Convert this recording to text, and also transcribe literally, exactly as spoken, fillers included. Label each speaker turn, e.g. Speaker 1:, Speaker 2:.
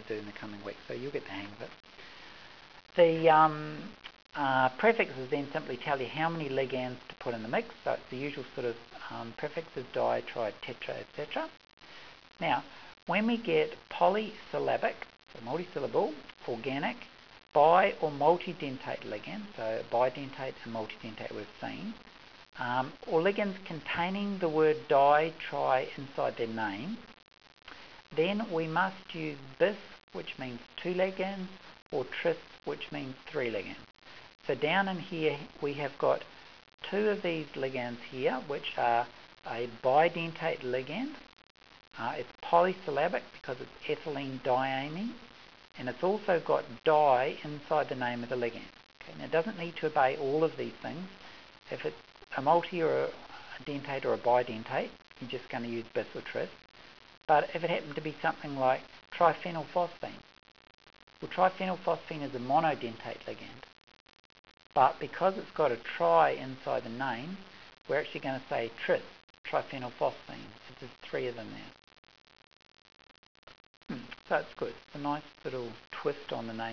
Speaker 1: do in the coming week, so you'll get the hang of it. The um, uh, prefixes then simply tell you how many ligands to put in the mix, so it's the usual sort of um, prefixes, di, tri, tetra, et cetera. Now, when we get polysyllabic, so multisyllable, organic, bi or multidentate ligand, so bidentate and multidentate we've seen, um, or ligands containing the word di, tri inside their name, then we must use bis, which means two ligands, or tris, which means three ligands. So down in here we have got two of these ligands here, which are a bidentate ligand. Uh, it's polysyllabic because it's ethylene diamine, and it's also got di inside the name of the ligand. Okay, now it doesn't need to obey all of these things. If it's a multi or a dentate or a bidentate, you're just going to use bis or tris. But if it happened to be something like triphenylphosphine, well, triphenylphosphine is a monodentate ligand, but because it's got a tri inside the name, we're actually going to say tris, triphenylphosphine. So there's three of them there. Hmm, so it's good. It's a nice little twist on the name.